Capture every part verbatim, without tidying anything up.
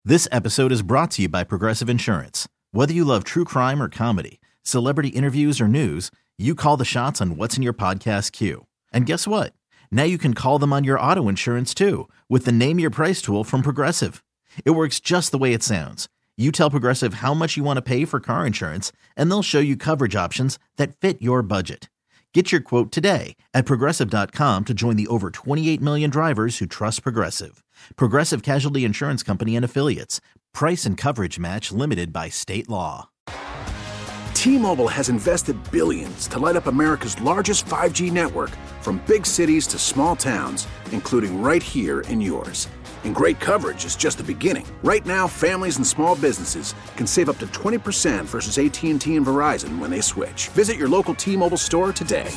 This episode is brought to you by Progressive Insurance. Whether you love true crime or comedy, celebrity interviews or news, you call the shots on what's in your podcast queue. And guess what? Now you can call them on your auto insurance too with the Name Your Price tool from Progressive. It works just the way it sounds. You tell Progressive how much you want to pay for car insurance, and they'll show you coverage options that fit your budget. Get your quote today at Progressive dot com to join the over twenty-eight million drivers who trust Progressive. Progressive Casualty Insurance Company and Affiliates. Price and coverage match limited by state law. T-Mobile has invested billions to light up America's largest five G network, from big cities to small towns, including right here in yours. And great coverage is just the beginning. Right now, families and small businesses can save up to twenty percent versus A T and T and Verizon when they switch. Visit your local T-Mobile store today.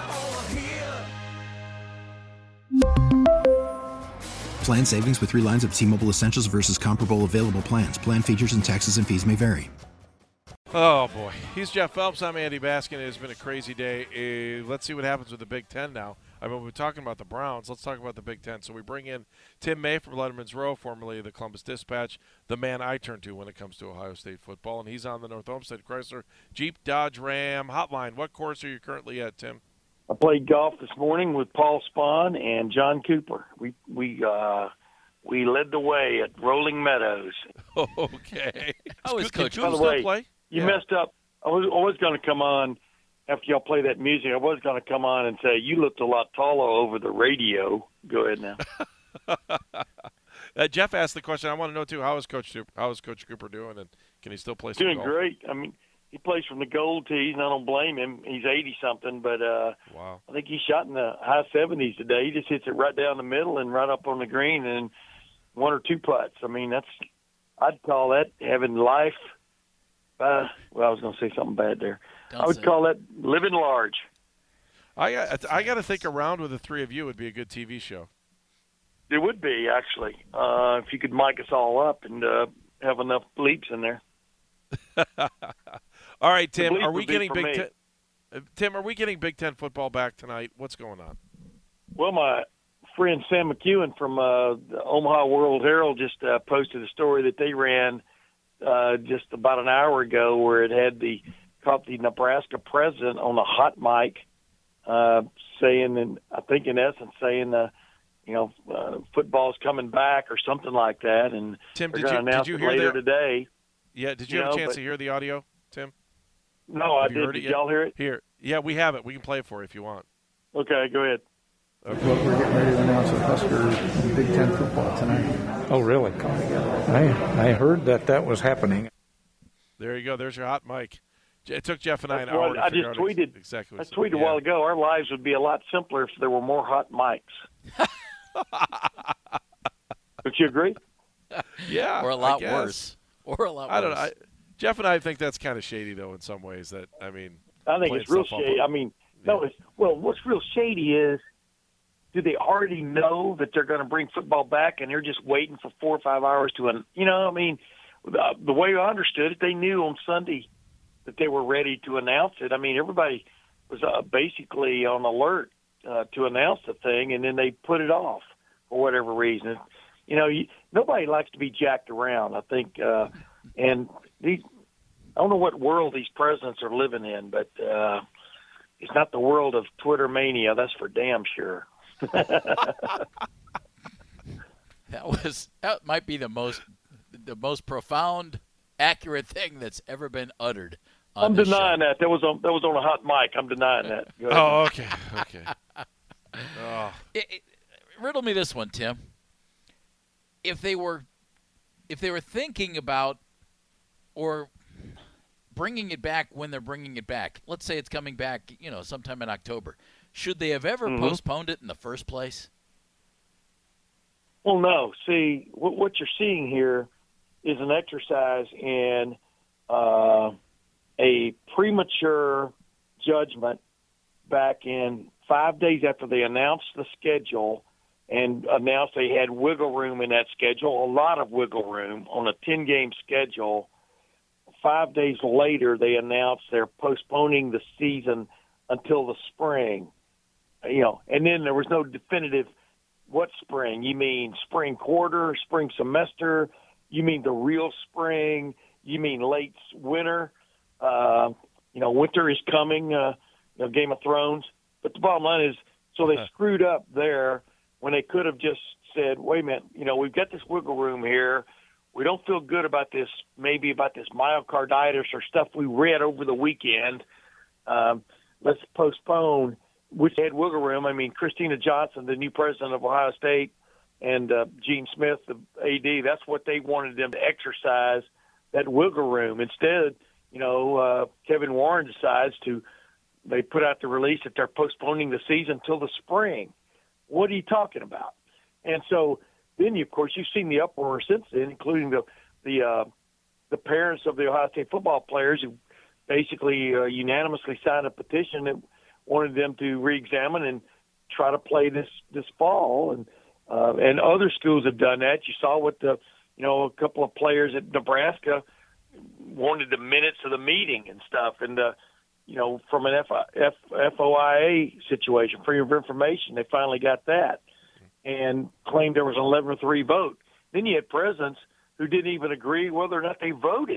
Plan savings with three lines of T-Mobile Essentials versus comparable available plans. Plan features and taxes and fees may vary. Oh, boy. He's Jeff Phelps. I'm Andy Baskin. It has been a crazy day. Uh, let's see what happens with the Big Ten now. I mean, we're talking about the Browns. Let's talk about the Big Ten. So we bring in Tim May from Letterman's Row, formerly the Columbus Dispatch, the man I turn to when it comes to Ohio State football, and he's on the North Olmsted Chrysler Jeep Dodge Ram hotline. What course are you currently at, Tim? I played golf this morning with Paul Spahn and John Cooper. We we uh, we led the way at Rolling Meadows. Okay. How is Coach? By the way, play? you Yeah. messed up. I was, I was going to come on after y'all play that music. I was going to come on and say you looked a lot taller over the radio. Go ahead now. uh, Jeff asked the question. I want to know too. How is Coach How is Coach Cooper doing, and can he still play some Doing golf? great. I mean, he plays from the gold tees, and I don't blame him. He's eighty something, but uh, Wow. I think he shot in the high seventies today. He just hits it right down the middle and right up on the green, and one or two putts. I mean, that's I'd call that having life. Uh, well, I was going to say something bad there. Don't I would say call that living large. I got I got to think around with the three of you would be a good T V show. It would be, actually, uh, if you could mic us all up and uh, have enough bleeps in there. All right, Tim. bleep Are would we be getting for Big me. Ten? uh, Tim, are we getting Big Ten football back tonight? What's going on? Well, my friend Sam McEwen from uh, the Omaha World Herald just uh, posted a story that they ran uh, just about an hour ago where it had the caught the Nebraska president on a hot mic uh, saying, and I think in essence saying, uh, you know, uh, football's coming back or something like that. And Tim, they're did going you to did announce you it hear later that? today. Yeah, did you, You have a know, chance but- to hear the audio, Tim? No, I Have you did. heard it Did yet? y'all hear it? Here, yeah, we have it. We can play it for you if you want. Okay, go ahead. Okay. Look, we're getting ready to announce the Huskers in Big Ten football tonight. Oh, really? I I heard that that was happening. There you go. There's your hot mic. J- It took Jeff and I an That's what hour to I figure just out ex- tweeted. exactly. I what- tweeted a yeah. while ago, our lives would be a lot simpler if there were more hot mics. Don't you agree? Yeah, or a I lot guess. worse. Or a lot I don't worse. know. I, Jeff and I think that's kind of shady, though, in some ways. That I mean, I think playing it's real stuff shady. up. I mean, no, Yeah. it's, well, what's real shady is, do they already know that they're going to bring football back and they're just waiting for four or five hours to, an, you know, I mean, the, the way I understood it, they knew on Sunday that they were ready to announce it. I mean, everybody was uh, basically on alert uh, to announce the thing, and then they put it off for whatever reason. You know, you, nobody likes to be jacked around, I think, uh, and these, I don't know what world these presidents are living in, but uh, it's not the world of Twitter mania. That's for damn sure. That was that might be the most the most profound, accurate thing that's ever been uttered. On I'm this denying show. that. That was on that was on a hot mic. I'm denying that. Go ahead. Oh, okay, okay. oh. It, it, riddle me this one, Tim. If they were, if they were thinking about or bringing it back when they're bringing it back, let's say it's coming back, you know, sometime in October, should they have ever Mhm. postponed it in the first place? Well, no. See, what, what you're seeing here is an exercise in uh, a premature judgment back in five days after they announced the schedule and announced they had wiggle room in that schedule, a lot of wiggle room on a ten-game schedule. Five days later, they announced they're postponing the season until the spring. You know, and then there was no definitive what spring. You mean spring quarter, spring semester? You mean the real spring? You mean late winter? Uh, you know, winter is coming. Uh, you know, Game of Thrones. But the bottom line is, so they screwed up there when they could have just said, "Wait a minute, you know, we've got this wiggle room here. We don't feel good about this, maybe about this myocarditis or stuff we read over the weekend. Um, let's postpone." Which had wiggle room. I mean, Christina Johnson, the new president of Ohio State, and uh, Gene Smith, the A D, that's what they wanted them to exercise, that wiggle room. Instead, you know, uh, Kevin Warren decides to, they put out the release that they're postponing the season till the spring. What are you talking about? And so then, you, of course, you've seen the uproar since then, including the the uh, the parents of the Ohio State football players who basically uh, unanimously signed a petition that wanted them to re-examine and try to play this this fall, and uh, and other schools have done that. You saw what the, you know, a couple of players at Nebraska wanted the minutes of the meeting and stuff, and uh, you know, from an F, F, F O I A situation, freedom of information, they finally got that, and claimed there was an eleven to three vote. Then you had presidents who didn't even agree whether or not they voted.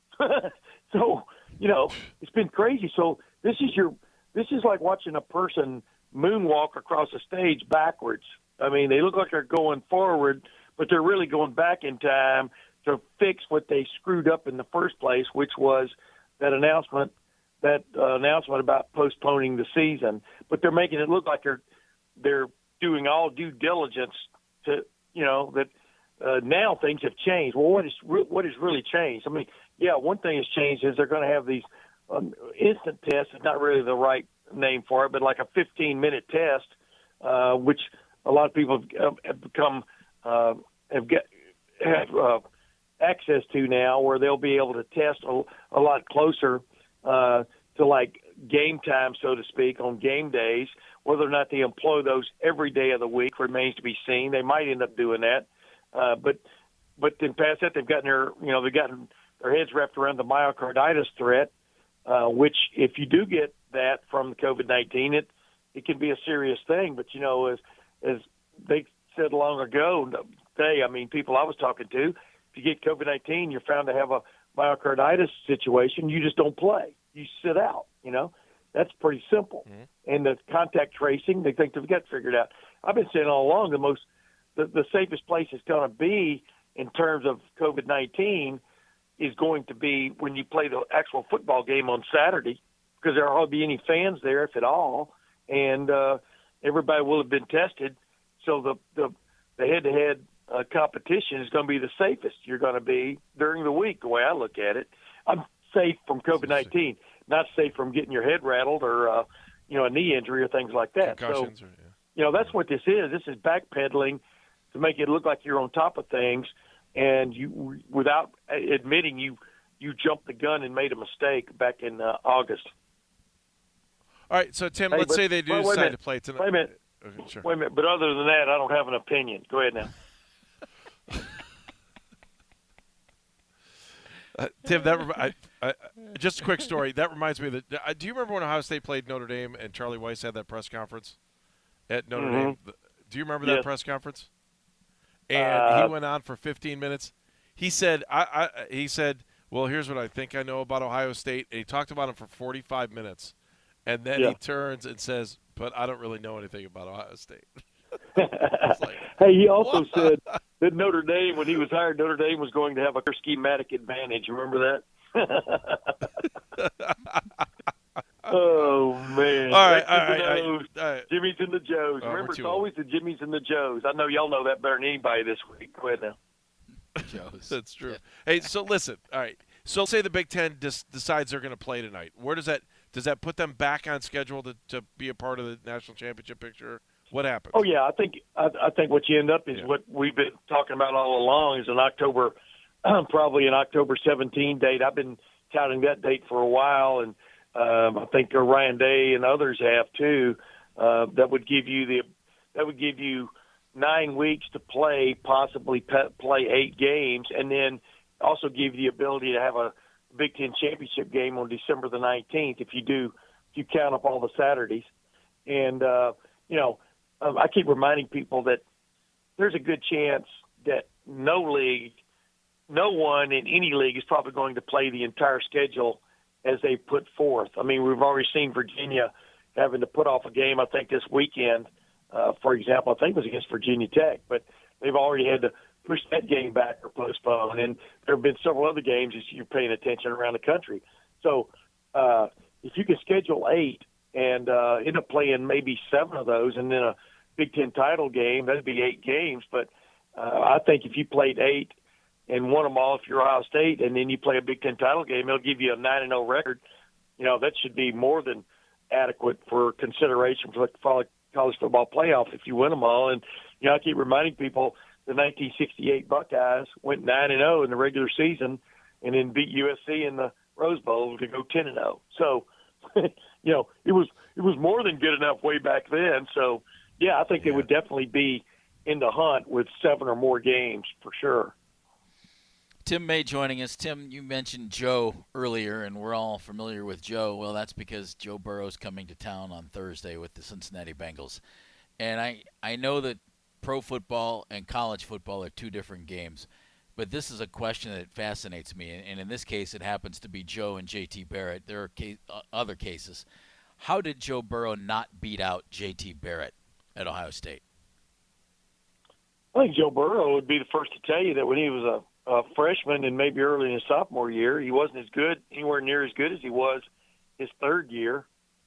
So, you know, it's been crazy. So this is your This is like watching a person moonwalk across a stage backwards. I mean, they look like they're going forward, but they're really going back in time to fix what they screwed up in the first place, which was that announcement, that uh, announcement about postponing the season. But they're making it look like they're they're doing all due diligence to, you know, that uh, now things have changed. Well, what is re- what has really changed? I mean, yeah, one thing has changed is they're going to have these um, instant tests. Is not really the right name for it, but like a fifteen-minute test, uh, which a lot of people have, have become uh, have get have uh, access to now, where they'll be able to test a, a lot closer uh, to like game time, so to speak, on game days. Whether or not they employ those every day of the week remains to be seen. They might end up doing that, uh, but but in past that they've gotten their you know they've gotten their heads wrapped around the myocarditis threat, uh, which if you do get that from the COVID nineteen, it it can be a serious thing. But you know, as as they said long ago, they I mean people I was talking to, if you get COVID nineteen, you're found to have a myocarditis situation, you just don't play, you sit out. You know, that's pretty simple. Mm-hmm. And the contact tracing, they think they've got figured out. I've been saying all along the most the, the safest place it's going to be in terms of COVID nineteen is going to be when you play the actual football game on Saturday, because there won't be any fans there, if at all, and uh, everybody will have been tested. So the the, the head-to-head uh, competition is going to be the safest you're going to be during the week, the way I look at it. I'm safe from COVID nineteen, not safe from getting your head rattled or, uh, you know, a knee injury or things like that. So, or, yeah. you know, that's what this is. This is backpedaling to make it look like you're on top of things, and you, without admitting you, you jumped the gun and made a mistake back in uh, August. All right, so Tim, hey, let's but, say they do wait, wait decide to play tonight. Wait a minute. Okay, sure. Wait a minute. But other than that, I don't have an opinion. Go ahead now. uh, Tim, that rem- I, I, just a quick story. That reminds me of the. Uh, do you remember when Ohio State played Notre Dame and Charlie Weiss had that press conference at Notre mm-hmm. Dame? Do you remember yes. that press conference? And uh, he went on for fifteen minutes. He said, I, I, he said, well, here's what I think I know about Ohio State. And he talked about it for forty-five minutes. And then yeah. he turns and says, but I don't really know anything about Ohio State. like, hey, he also what? said that Notre Dame, when he was hired, Notre Dame was going to have a schematic advantage. Remember that? Oh, man. All right, all right, all right, all right. Jimmy's and the Joes. Oh, Remember, it's always the Jimmy's and the Joes. I know y'all know that better than anybody this week. Go ahead now. Joes. That's true. Yeah. Hey, so listen. All right. So say the Big Ten dis- decides they're going to play tonight. Where does that does that put them back on schedule to, to be a part of the national championship picture? What happens? Oh yeah, I think I, I think what you end up is yeah. what we've been talking about all along is an October, probably an October seventeenth date. I've been touting that date for a while, and um, I think Ryan Day and others have too. Uh, that would give you the that would give you nine weeks to play, possibly pe- play eight games, and then also give you the ability to have a Big Ten championship game on December the nineteenth if you do if you count up all the Saturdays. And uh, you know, um, I keep reminding people that there's a good chance that no league no one in any league is probably going to play the entire schedule as they put forth. I mean, we've already seen Virginia having to put off a game, I think, this weekend. Uh, for example, I think it was against Virginia Tech, but they've already had to push that game back or postpone. And there have been several other games as you're paying attention around the country. So uh, if you can schedule eight and uh, end up playing maybe seven of those and then a Big Ten title game, that'd be eight games. But uh, I think if you played eight and won them all if you're Ohio State, and then you play a Big Ten title game, it'll give you a nine and oh record. You know, that should be more than adequate for consideration for the college football playoff if you win them all. And, you know, I keep reminding people the nineteen sixty-eight Buckeyes went nine and oh in the regular season and then beat U S C in the Rose Bowl to go ten and oh. So, you know, it was it was more than good enough way back then. So, yeah, I think yeah. they would definitely be in the hunt with seven or more games for sure. Tim May joining us. Tim, you mentioned Joe earlier, and we're all familiar with Joe. Well, that's because Joe Burrow's coming to town on Thursday with the Cincinnati Bengals. And I, I know that pro football and college football are two different games, but this is a question that fascinates me. And in this case, it happens to be Joe and J T Barrett. There are case, uh, other cases. How did Joe Burrow not beat out J T Barrett at Ohio State? I think Joe Burrow would be the first to tell you that when he was a Uh, freshman and maybe early in his sophomore year, he wasn't as good, anywhere near as good as he was his third year.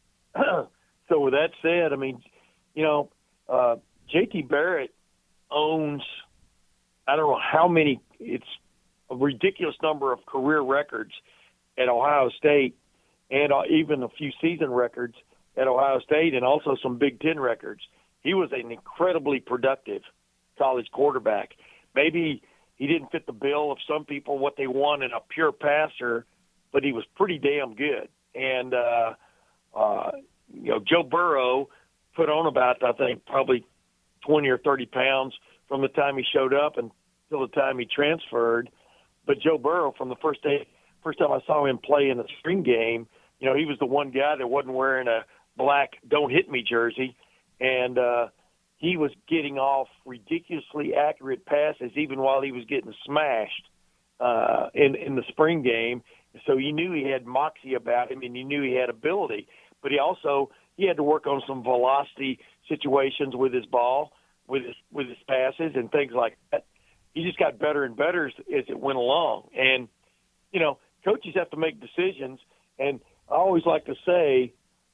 So with that said, I mean, you know, uh, J T Barrett owns, I don't know how many, it's a ridiculous number of career records at Ohio State and uh, even a few season records at Ohio State and also some Big Ten records. He was an incredibly productive college quarterback. Maybe he didn't fit the bill of some people, what they want in a pure passer, but he was pretty damn good. And, uh, uh, you know, Joe Burrow put on about, I think, probably twenty or thirty pounds from the time he showed up until the time he transferred. But Joe Burrow, from the first day, first time I saw him play in the spring game, you know, he was the one guy that wasn't wearing a black "Don't Hit Me" jersey. And, uh, he was getting off ridiculously accurate passes even while he was getting smashed uh, in, in the spring game. So you knew he had moxie about him and you knew he had ability. But he also he had to work on some velocity situations with his ball, with his, with his passes and things like that. He just got better and better as, as it went along. And, you know, coaches have to make decisions. And I always like to say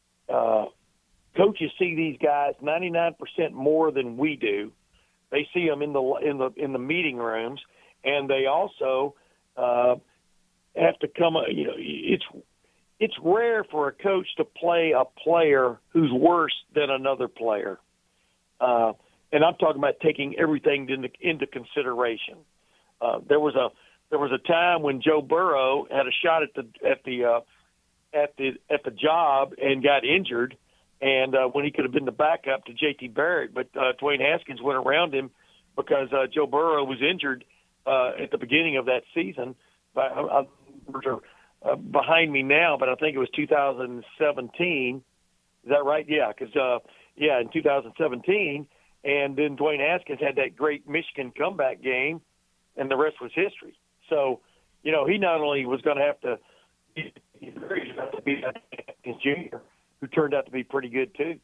uh, – coaches see these guys ninety-nine percent more than we do. They see them in the in the in the meeting rooms, and they also uh, have to come. You know, it's it's rare for a coach to play a player who's worse than another player, uh, and I'm talking about taking everything into into consideration. Uh, there was a there was a time when Joe Burrow had a shot at the at the uh, at the at the job and got injured. And uh, when he could have been the backup to J T Barrett, but uh, Dwayne Haskins went around him because uh, Joe Burrow was injured uh, at the beginning of that season. But I, I, uh, behind me now, but I think it was two thousand seventeen. Is that right? Yeah, because uh, yeah, in two thousand seventeen, and then Dwayne Haskins had that great Michigan comeback game, and the rest was history. So, you know, he not only was going to have to be, he's very going to be Haskins Junior, who turned out to be pretty good too.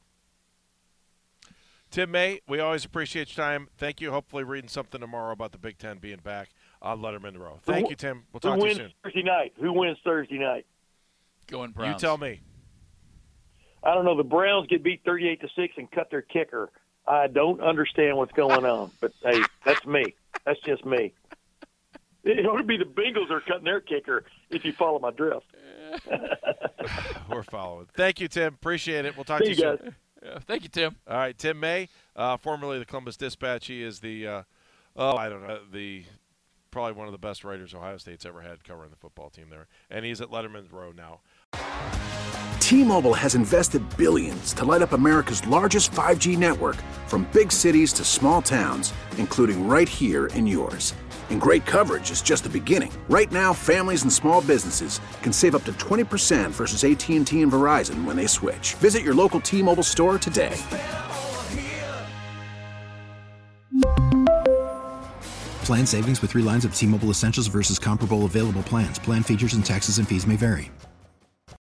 Tim May, we always appreciate your time. Thank you. Hopefully reading something tomorrow about the Big Ten being back on Letterman Row. Thank who, you, Tim. We'll talk to you soon. Thursday night? Who wins Thursday night? Going Browns. You tell me. I don't know. The Browns get beat thirty-eight to six and cut their kicker. I don't understand what's going on, but hey, that's me. That's just me. It ought to be the Bengals are cutting their kicker if you follow my drift. We're following. Thank you, Tim. Appreciate it. We'll talk See to you, you soon. guys. Yeah, thank you, Tim. All right, Tim May, uh, formerly the Columbus Dispatch. He is the, uh, oh, I don't know, the probably one of the best writers Ohio State's ever had covering the football team there. And he's at Letterman's Row now. T-Mobile has invested billions to light up America's largest five G network, from big cities to small towns, including right here in yours. And great coverage is just the beginning. Right now, families and small businesses can save up to twenty percent versus A T and T and Verizon when they switch. Visit your local T-Mobile store today. Plan savings with three lines of T-Mobile Essentials versus comparable available plans. Plan features and taxes and fees may vary.